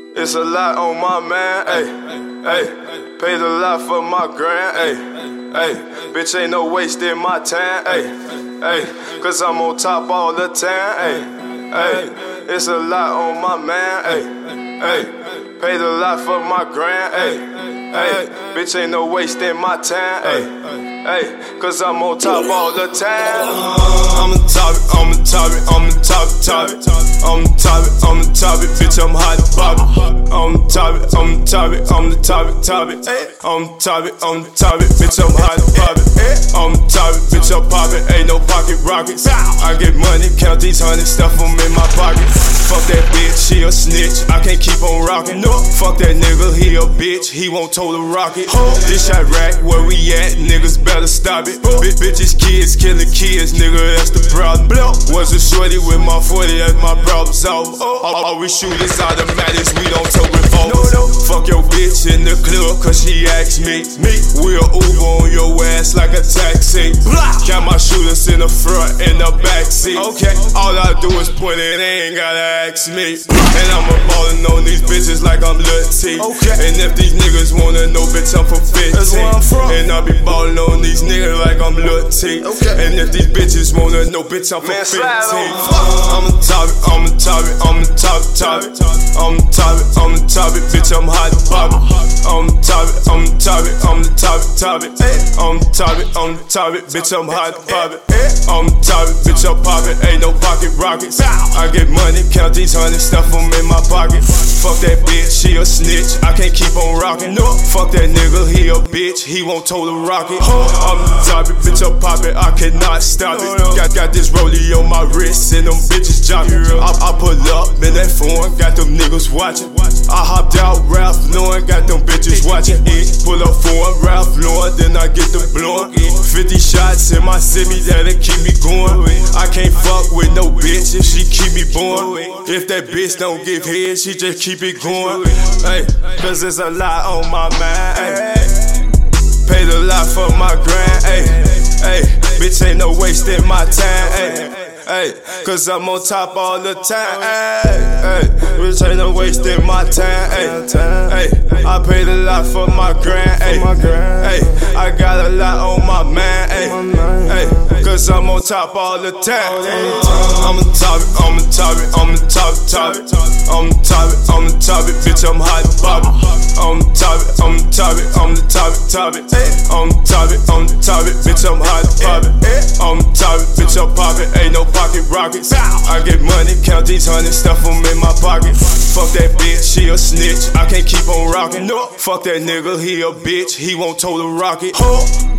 It's a lot on my man, ayy. Paid a lot for my grind, ayy. Bitch, ain't no wasting my time, ayy. Cause I'm on top all the time, ayy. It's a lot on my man, ayy. Paid a lot for my grind, ayy. Bitch, ain't no wasting my time, ayy. Cause I'm on top all the time. I'm the topic, I'm the topic, I'm the topic. I'm the topic, I'm the topic, bitch, I'm hot to pop it. I'm the topic, I'm the topic, I'm the topic. I'm the topic, I'm the topic, bitch, I'm hot to pop it. I'm the topic, bitch, I'm poppin', ain't no pocket rockets. I get money, count these hundreds, stuff them in my pocket. Fuck that bitch, she a snitch, I can't keep on rockin'. No, fuck that nigga, he a bitch, he won't tow the rocket. This Iraq, where we at, niggas better stop it. Bitches, kids, killing kids, nigga, that's the problem. Was a shorty with my 40, that's my problem solved. All we shoot is automatics, we don't tow revolvers. Fuck your bitch in the club, cause she asked me. We'll Uber on your ass like a taxi. Got my shooters in the front and the back seat. Okay, all I do is point it, they ain't gotta ask me. And I'm ballin' on these bitches like I'm Lil T. And if these niggas wanna know, bitch, I'm from 15. And I be ballin' on these niggas like I'm Lil T. And if these bitches wanna know, bitch, I'm from 15. I'm the topic, I'm the topic, I'm the topic. I'm the topic, I'm the topic, bitch, I'm hot to pop it. I'm the topic, I'm the topic, I'm the topic. I'm the topic, I'm the topic, bitch, I'm hot to pop it. I'm the topic, bitch, I'm poppin', ain't no pocket rockets. I get money, count these hundreds, stuff them in my pocket. Fuck that bitch, she a snitch, I can't keep on rockin'. No, fuck that nigga, he a bitch, he won't tow the rocket. I'm the topic, bitch, I'm poppin', I cannot stop it. Got this rollie on my wrist and them bitches jogging. I pull up in that phone, got them niggas watching. I hopped out Ralph Lauren, got them bitches watching it. Pull up for Ralph Lauren, then I get the blowin'. 50 shots in my city that'll keep me going. I can't fuck with no bitch if she keep me born. If that bitch don't give head, she just keep it going. Hey, cause there's a lot on my mind. Ay. Paid a lot for my grind. Ay. Bitch, ain't no wasting my time. Ay. Cause I'm on top all the time. Ay. Bitch, ain't no wasting my time. Ay. I paid a lot for my grind. Ay. I got a lot on my mind. Ay. Cause I'm on top all the time. I'm the topic, I'm the topic, I'm the topic. I'm the topic, I'm the topic, bitch, I'm hot to pop it. I'm the topic, I'm the topic, I'm the topic. I'm the topic, I'm the topic, bitch, I'm hot to pop it. I'm the topic, bitch, I'm poppin', ain't no pocket rockets. I get money, count these hundreds, stuff them in my pocket. Fuck that bitch, she a snitch, I can't keep on rockin'. No, fuck that nigga, he a bitch, he won't tow the rocket.